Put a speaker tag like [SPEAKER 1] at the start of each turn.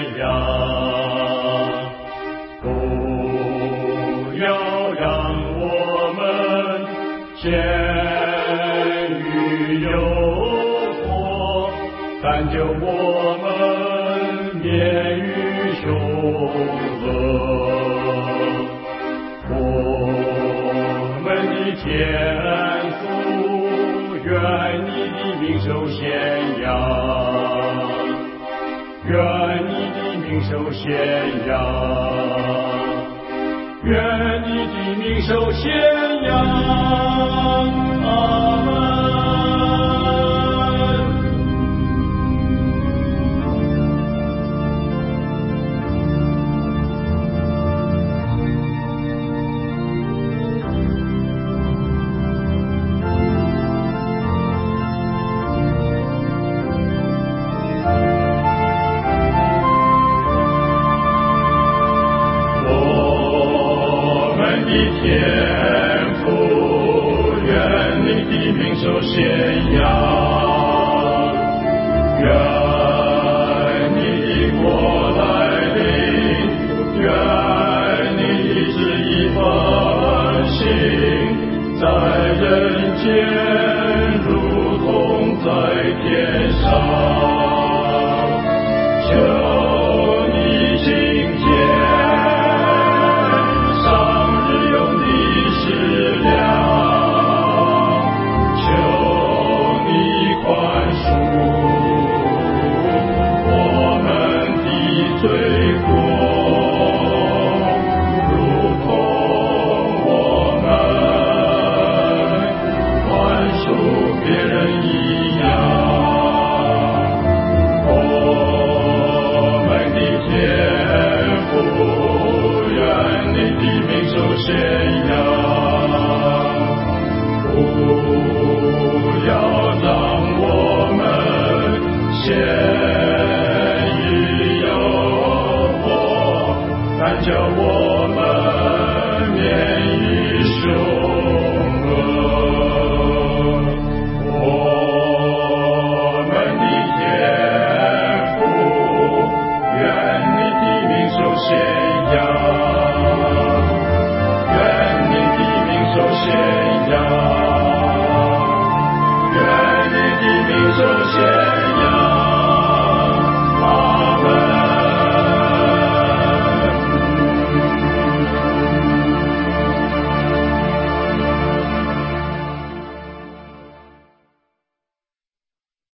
[SPEAKER 1] 扬。不要让我们陷于诱惑，但救我们免于凶恶。我们的天父，愿你的名受显扬，愿你的名受显扬，愿你的名受显扬。阿门。天父，愿你的名受显扬，愿你的国来临，愿你的旨意奉行，在人间如同在天上。求你今天罪过，如同我们宽恕别人一样。我们的天父，愿你的名受显扬，不要让我们陷叫我们免于凶恶。我们的天父，愿你的名受显